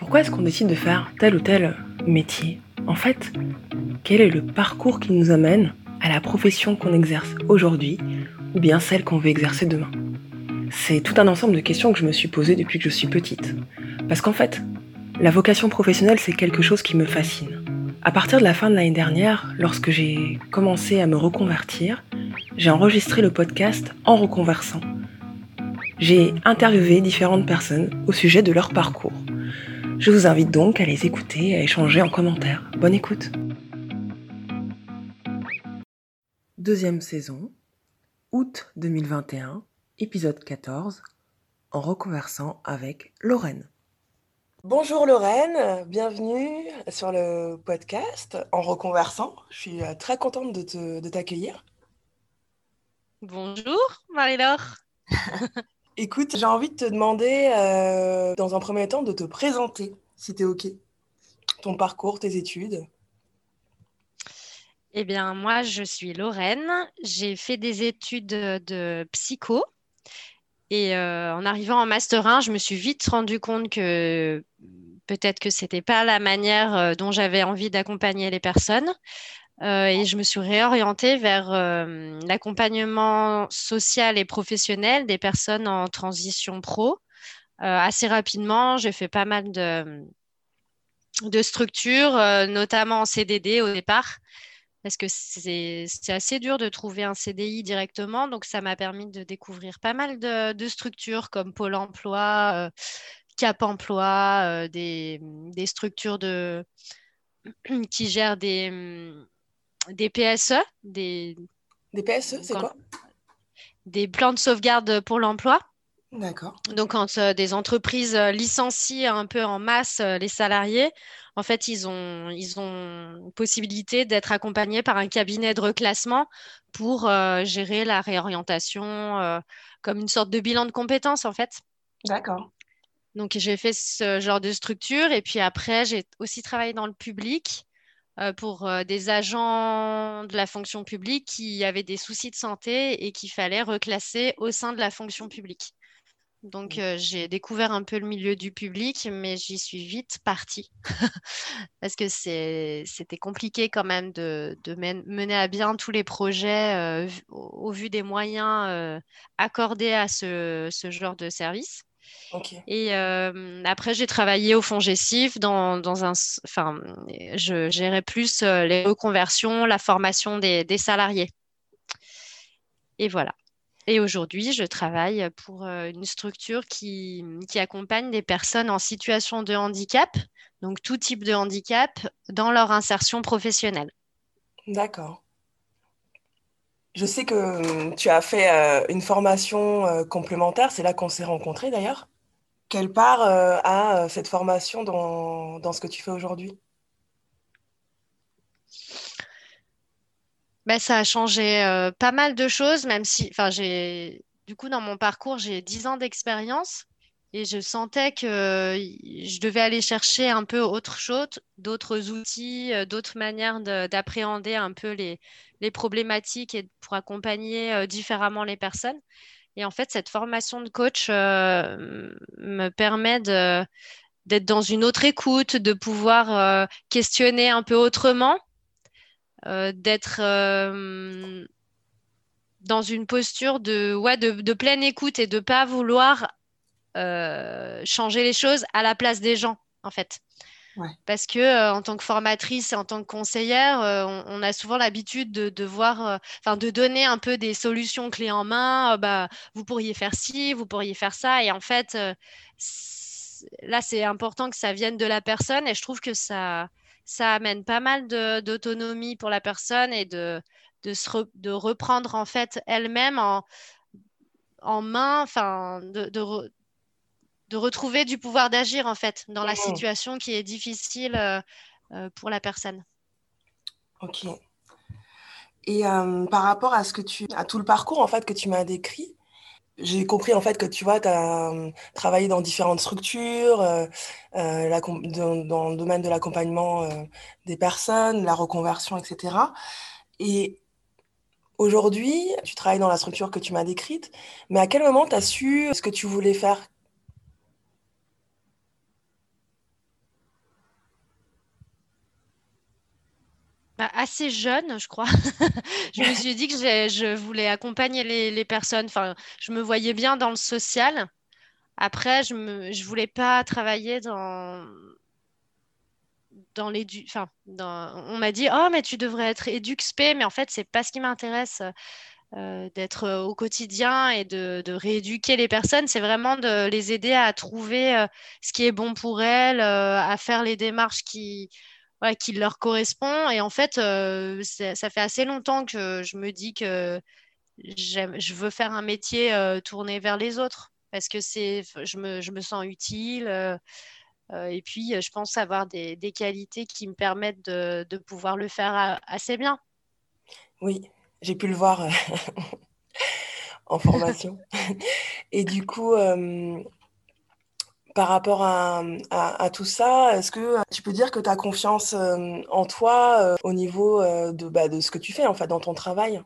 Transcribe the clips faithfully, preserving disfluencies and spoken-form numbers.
Pourquoi est-ce qu'on décide de faire tel ou tel métier? En fait, quel est le parcours qui nous amène à la profession qu'on exerce aujourd'hui ou bien celle qu'on veut exercer demain? C'est tout un ensemble de questions que je me suis posées depuis que je suis petite. Parce qu'en fait, la vocation professionnelle, c'est quelque chose qui me fascine. À partir de la fin de l'année dernière, lorsque j'ai commencé à me reconvertir, j'ai enregistré le podcast En reconversant. J'ai interviewé différentes personnes au sujet de leur parcours. Je vous invite donc à les écouter et à échanger en commentaire. Bonne écoute. Deuxième saison, août deux mille vingt et un, épisode quatorze, En reconversant avec Lorraine. Bonjour Lorraine, bienvenue sur le podcast En reconversant. Je suis très contente de, te, de t'accueillir. Bonjour Marie-Laure. Écoute, j'ai envie de te demander, euh, dans un premier temps, de te présenter, si t'es OK. Ton parcours, tes études. Eh bien, moi, je suis Lorraine. J'ai fait des études de psycho. Et euh, en arrivant en Master un, je me suis vite rendu compte que peut-être que c'était pas la manière euh, dont j'avais envie d'accompagner les personnes. Euh, et je me suis réorientée vers euh, l'accompagnement social et professionnel des personnes en transition pro. Euh, assez rapidement, j'ai fait pas mal de, de structures, euh, notamment en C D D au départ, parce que c'est c'est assez dur de trouver un C D I directement. Donc, ça m'a permis de découvrir pas mal de, de structures comme Pôle emploi, euh, Cap emploi, euh, des, des structures de, qui gèrent des, des P S E, des, Des P S E, c'est quand- quoi? des plans de sauvegarde pour l'emploi. D'accord. Donc, quand euh, des entreprises euh, licencient un peu en masse euh, les salariés, en fait, ils ont, ils ont possibilité d'être accompagnés par un cabinet de reclassement pour euh, gérer la réorientation euh, comme une sorte de bilan de compétences, en fait. D'accord. Donc, j'ai fait ce genre de structure. Et puis après, j'ai aussi travaillé dans le public euh, pour euh, des agents de la fonction publique qui avaient des soucis de santé et qu'il fallait reclasser au sein de la fonction publique. Donc, euh, j'ai découvert un peu le milieu du public, mais j'y suis vite partie parce que c'est, c'était compliqué quand même de, de men- mener à bien tous les projets euh, vu- au, au vu des moyens euh, accordés à ce, ce genre de service. Ok. Et euh, après, j'ai travaillé au FONGECIF dans, dans un, s- enfin, je gérais plus euh, les reconversions, la formation des, des salariés. Et voilà. Et aujourd'hui, je travaille pour euh, une structure qui, qui accompagne des personnes en situation de handicap, donc tout type de handicap, dans leur insertion professionnelle. D'accord. Je sais que hum, tu as fait euh, une formation euh, complémentaire, c'est là qu'on s'est rencontrés d'ailleurs. Quelle part euh, a euh, cette formation dans, dans ce que tu fais aujourd'hui? Ben, ça a changé euh, pas mal de choses, même si, enfin, j'ai, du coup, dans mon parcours, j'ai dix ans d'expérience et je sentais que euh, je devais aller chercher un peu autre chose, d'autres outils, euh, d'autres manières de- d'appréhender un peu les, les problématiques et pour accompagner euh, différemment les personnes. Et en fait, cette formation de coach euh, me permet de, d'être dans une autre écoute, de pouvoir euh, questionner un peu autrement, euh, d'être euh, dans une posture de, ouais, de, de pleine écoute et de pas vouloir euh, changer les choses à la place des gens, en fait. Ouais. Parce que euh, en tant que formatrice et en tant que conseillère, euh, on, on a souvent l'habitude de, de voir, euh, enfin, de donner un peu des solutions clés en main. Euh, bah, vous pourriez faire ci, vous pourriez faire ça. Et en fait, euh, c'est- là, c'est important que ça vienne de la personne. Et je trouve que ça, ça amène pas mal de- d'autonomie pour la personne et de, de, se re- de reprendre en fait elle-même en, en main, enfin, de, de, re- de retrouver du pouvoir d'agir en fait dans la Mhm. situation qui est difficile euh, euh, pour la personne. Ok. Et euh, par rapport à ce que tu, à tout le parcours en fait que tu m'as décrit, j'ai compris en fait que tu vois, tu as travaillé dans différentes structures, euh, euh, la com- dans, dans le domaine de l'accompagnement euh, des personnes, la reconversion, et cetera. Et aujourd'hui, tu travailles dans la structure que tu m'as décrite, mais à quel moment tu as su ce que tu voulais faire? Bah, assez jeune, je crois. Je me suis dit que j'ai- je voulais accompagner les, les personnes. Enfin, je me voyais bien dans le social. Après, je me, je voulais pas travailler dans, dans l'édu... Enfin, dans... on m'a dit, oh, mais tu devrais être éduc-spé, mais en fait, c'est pas ce qui m'intéresse, euh, d'être euh, au quotidien et de, de rééduquer les personnes. C'est vraiment de les aider à trouver euh, ce qui est bon pour elles, euh, à faire les démarches qui, ouais, qui leur correspondent. Et en fait, euh, c'est- ça fait assez longtemps que je me dis que j'aime, je veux faire un métier euh, tourné vers les autres. Parce que c'est, je me, je me sens utile. euh, euh, et puis, euh, je pense avoir des, des qualités qui me permettent de, de pouvoir le faire a- assez bien. Oui, j'ai pu le voir euh, en formation. Et du coup, euh, par rapport à, à- à tout ça, est-ce que euh, tu peux dire que tu as confiance euh, en toi euh, au niveau euh, de, bah, de ce que tu fais en fait dans ton travail?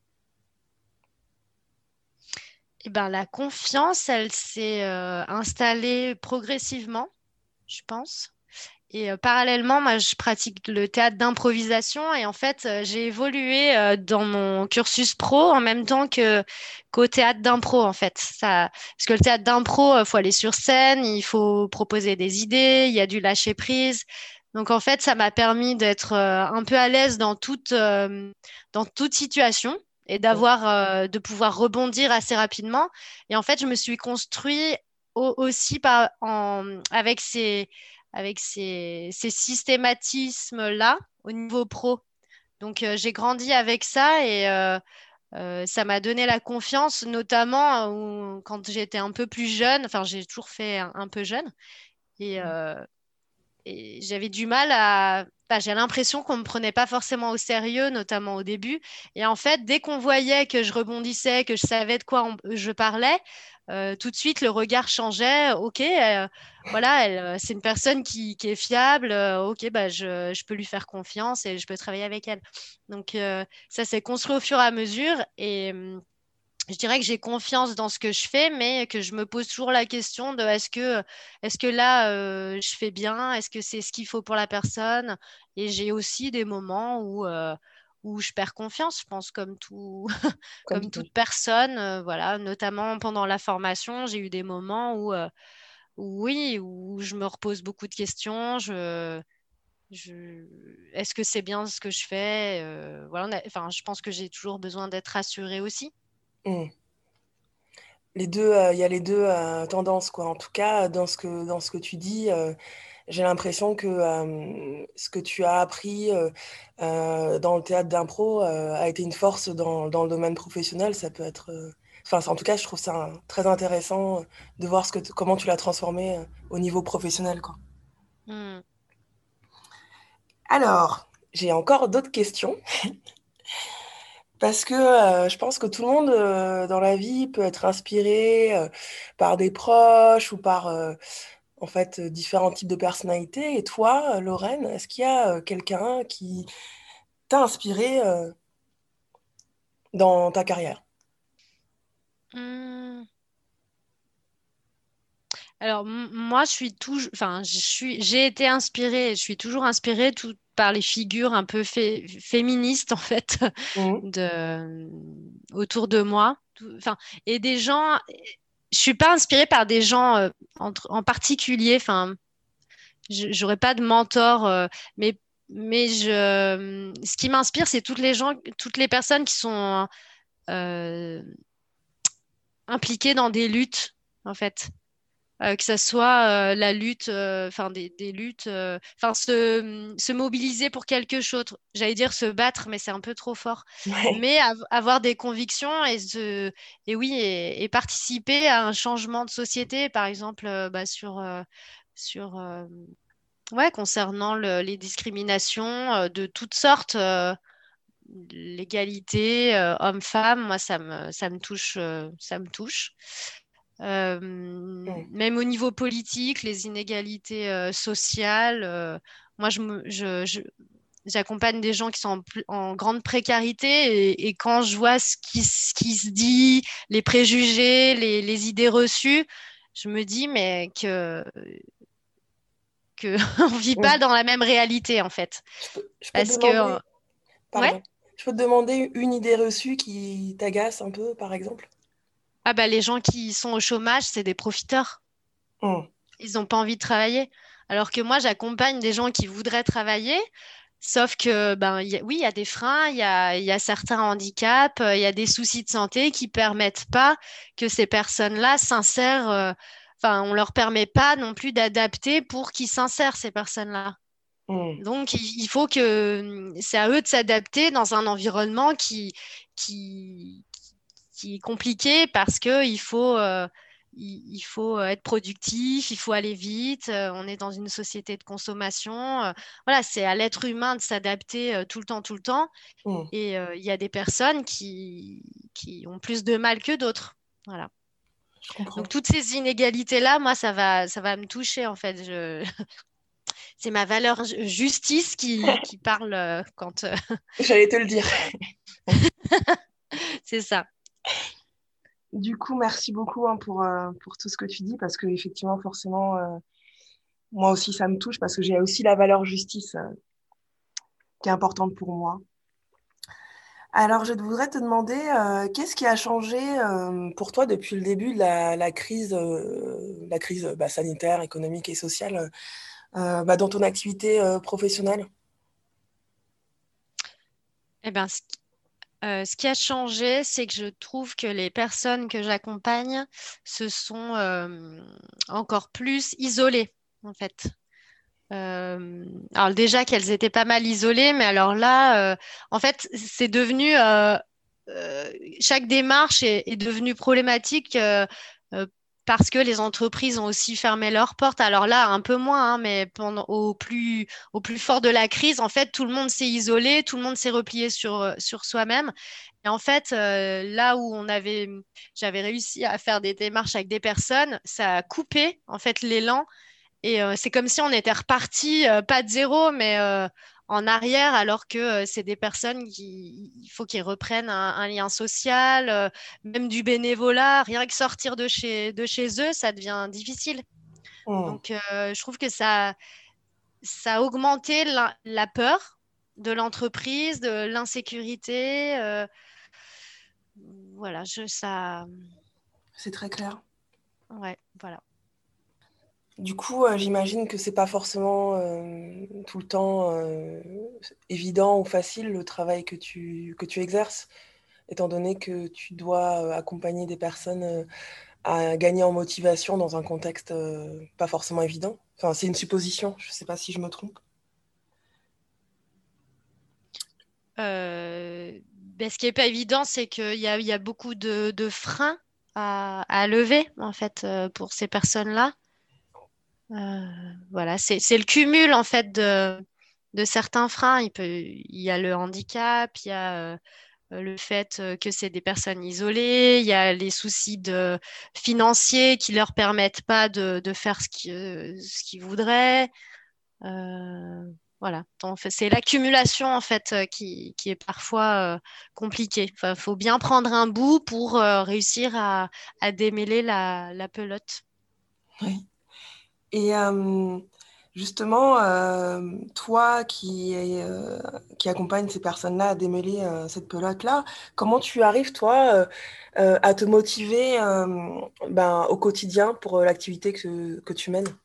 Eh ben, la confiance, elle s'est euh, installée progressivement, je pense. Et euh, parallèlement, moi, je pratique le théâtre d'improvisation et en fait, euh, j'ai évolué euh, dans mon cursus pro en même temps que qu'au théâtre d'impro, en fait. Ça, parce que le théâtre d'impro, il faut aller sur scène, il faut proposer des idées, il y a du lâcher prise. Donc, en fait, ça m'a permis d'être euh, un peu à l'aise dans toute, euh, dans toute situation et d'avoir, euh, de pouvoir rebondir assez rapidement. Et en fait, je me suis construit au- aussi par, en, avec ces avec ces, ces systématismes-là au niveau pro. Donc, euh, j'ai grandi avec ça et euh, euh, ça m'a donné la confiance, notamment euh, où- quand j'étais un peu plus jeune. Enfin, j'ai toujours fait un, un peu jeune et, euh, et j'avais du mal à. Enfin, j'ai l'impression qu'on me prenait pas forcément au sérieux, notamment au début. Et en fait, dès qu'on voyait que je rebondissais, que je savais de quoi on- je parlais, euh, tout de suite le regard changeait. Ok, euh, voilà, elle, euh, c'est une personne qui, qui est fiable. euh, ok, bah je, je peux lui faire confiance et je peux travailler avec elle. Donc euh, ça s'est construit au fur et à mesure et hum, je dirais que j'ai confiance dans ce que je fais, mais que je me pose toujours la question de est-ce que, est-ce que là, euh, je fais bien? Est-ce que c'est ce qu'il faut pour la personne? Et j'ai aussi des moments où, euh, où je perds confiance, je pense, comme tout, Comme comme tout. toute personne. Euh, voilà, notamment pendant la formation, j'ai eu des moments où, euh, où oui, où je me repose beaucoup de questions. Je, je, est-ce que c'est bien ce que je fais? Euh, voilà, on a- enfin, je pense que j'ai toujours besoin d'être rassurée aussi. Mm. Les deux, euh, il y a les deux euh, tendances, quoi. En tout cas, dans ce que, dans ce que tu dis, euh, j'ai l'impression que euh, ce que tu as appris euh, euh, dans le théâtre d'impro euh, a été une force dans, dans le domaine professionnel. Ça peut être, euh, enfin, c'est- en tout cas, je trouve ça hein, très intéressant euh, de voir ce que t- comment tu l'as transformé euh, au niveau professionnel, quoi. Hmm. Alors, j'ai encore d'autres questions parce que euh, je pense que tout le monde euh, dans la vie peut être inspiré euh, par des proches ou par euh, en fait euh, différents types de personnalités. Et toi, euh, Lorraine, est-ce qu'il y a euh, quelqu'un qui t'a inspiré euh, dans ta carrière? Hmm. Alors, m- moi, je suis toujours, enfin, je suis, j'ai été inspirée, je suis toujours inspirée tout par les figures un peu fé- féministes, en fait, Mhm. de, autour de moi. Tout- Enfin, et des gens, je suis pas inspirée par des gens euh, entre- en particulier, enfin, je- j'aurais pas de mentor, euh, mais, mais je, ce qui m'inspire, c'est toutes les gens, toutes les personnes qui sont euh, impliquées dans des luttes, en fait. Euh, que ça soit euh, la lutte, euh, enfin des, des luttes, euh, enfin se, se mobiliser pour quelque chose. J'allais dire se battre, mais c'est un peu trop fort. Ouais. Mais av- avoir des convictions et se, et oui, et, et participer à un changement de société, par exemple, euh, bah, sur, euh, sur, euh, ouais, concernant le- les discriminations euh, de toutes sortes. Euh, l'égalité euh, homme-femme, moi ça me ça me touche euh, ça me touche. Euh, Mhm. même au niveau politique, les inégalités euh, sociales. Euh, moi, je me- je- je- j'accompagne des gens qui sont en, pl- en grande précarité et, et quand je vois ce qui, ce qui se dit, les préjugés, les, les idées reçues, je me dis mais que que on vit pas Mhm. dans la même réalité en fait. Je peux, je peux te Parce que demander. par Ouais. exemple? Je peux te demander une idée reçue qui t'agace un peu, par exemple? Ah bah les gens qui sont au chômage, c'est des profiteurs. Hmm. Ils n'ont pas envie de travailler. Alors que moi, j'accompagne des gens qui voudraient travailler, sauf que, ben, il y a- oui, il y a des freins, il y a, il y a certains handicaps, euh, il y a des soucis de santé qui permettent pas que ces personnes-là s'insèrent. euh, Enfin, on leur permet pas non plus d'adapter pour qu'ils s'insèrent, ces personnes-là. Hmm. Donc, il il faut que c'est à eux de s'adapter dans un environnement qui, qui, qui est compliqué parce que il faut, euh, il, il faut être productif, il faut aller vite. euh, on est dans une société de consommation. euh, voilà, c'est à l'être humain de s'adapter euh, tout le temps, tout le temps. Hmm. Et euh, il y a des personnes qui, qui ont plus de mal que d'autres. Voilà. Je comprends. Donc toutes ces inégalités-là, moi, ça va, ça va me toucher en fait. Je... C'est ma valeur ju- justice qui, qui parle euh, quand. euh, J'allais te le dire. Voilà, c'est ça. Du coup, merci beaucoup hein, pour, euh, pour tout ce que tu dis, parce que effectivement, forcément, euh, moi aussi, ça me touche, parce que j'ai aussi la valeur justice euh, qui est importante pour moi. Alors, je voudrais te demander, euh, qu'est-ce qui a changé euh, pour toi depuis le début de la, la crise, euh, la crise bah, sanitaire, économique et sociale euh, bah, dans ton activité euh, professionnelle? Eh ben, ce Euh, ce qui a changé, c'est que je trouve que les personnes que j'accompagne se sont euh, encore plus isolées, en fait. Euh, alors déjà qu'elles étaient pas mal isolées, mais alors là, euh, en fait, c'est devenu euh, euh, chaque démarche est, est devenue problématique euh, euh, parce que les entreprises ont aussi fermé leurs portes. Alors là, un peu moins, hein, mais pendant au plus au plus fort de la crise, en fait, tout le monde s'est isolé, tout le monde s'est replié sur sur soi-même. Et en fait, euh, là où on avait, j'avais réussi à faire des démarches avec des personnes, ça a coupé en fait l'élan et euh, c'est comme si on était reparti, euh, pas de zéro, mais euh, en arrière, alors que euh, c'est des personnes qui, il faut qu'ils reprennent un, un lien social, euh, même du bénévolat, rien que sortir de chez, de chez eux, ça devient difficile. Hmm. Donc, euh, je trouve que ça, ça a augmenté la, la peur de l'entreprise, de l'insécurité. euh, voilà, je, ça, C'est très clair. ouais, voilà. Du coup, euh, j'imagine que c'est pas forcément euh, tout le temps euh, évident ou facile le travail que tu, que tu exerces, étant donné que tu dois euh, accompagner des personnes euh, à gagner en motivation dans un contexte euh, pas forcément évident. Enfin, c'est une supposition, je sais pas si je me trompe. Euh, ben, ce qui n'est pas évident, c'est qu'il y a, il y a beaucoup de, de freins à, à lever, en fait, euh, pour ces personnes-là. Euh, voilà, c'est, c'est le cumul, en fait, de, de certains freins. Il peut, il y a le handicap, il y a euh, le fait euh, que c'est des personnes isolées, il y a les soucis de, financiers qui leur permettent pas de, de faire ce qu'ils, euh, ce qu'ils voudraient. Euh, voilà. Donc, c'est l'accumulation en fait euh, qui, qui est parfois euh, compliquée. Enfin, faut bien prendre un bout pour euh, réussir à, à démêler la, la pelote. Oui. Et euh, justement, euh, toi qui, est, euh, qui accompagne ces personnes-là à démêler euh, cette pelote-là, comment tu arrives, toi, euh, euh, à te motiver euh, ben, au quotidien pour euh, l'activité que, que tu mènes?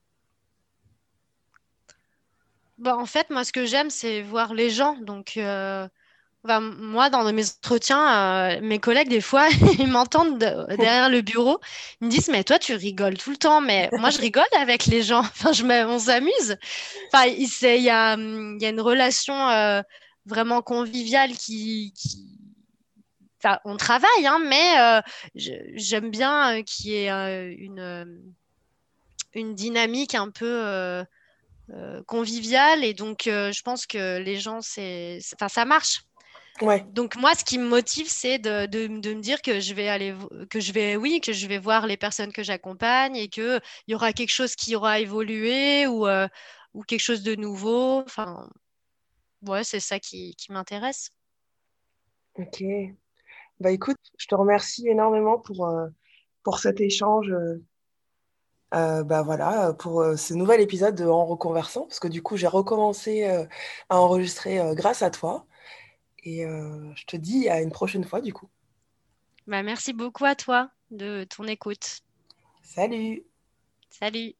Bah, en fait, moi, ce que j'aime, c'est voir les gens. Donc, euh, bah, moi, dans mes entretiens, euh, mes collègues, des fois, ils m'entendent de- derrière le bureau. Ils me disent, mais toi, tu rigoles tout le temps. Mais moi, je rigole avec les gens. Enfin, je me- on s'amuse. Enfin, il c'est- il y a, hum, il y a une relation euh, vraiment conviviale qui, qui... Enfin, on travaille, hein, mais euh, je- j'aime bien euh, qu'il y ait euh, une, euh, une dynamique un peu euh, euh, conviviale. Et donc, euh, je pense que les gens, c'est... c'est- Enfin, ça marche. Ouais. Donc moi, ce qui me motive, c'est de, de- de me dire que je vais aller, vo- que je vais, oui, que je vais voir les personnes que j'accompagne et que il y aura quelque chose qui aura évolué ou, euh, ou quelque chose de nouveau. Enfin, ouais, c'est ça qui, qui m'intéresse. Ok. Bah écoute, je te remercie énormément pour, euh, pour cet échange. Euh, euh, bah voilà, pour euh, ce nouvel épisode de En Reconversant, parce que du coup, j'ai recommencé euh, à enregistrer euh, grâce à toi. Et euh, je te dis à une prochaine fois du coup. Bah, merci beaucoup à toi de ton écoute. Salut! Salut!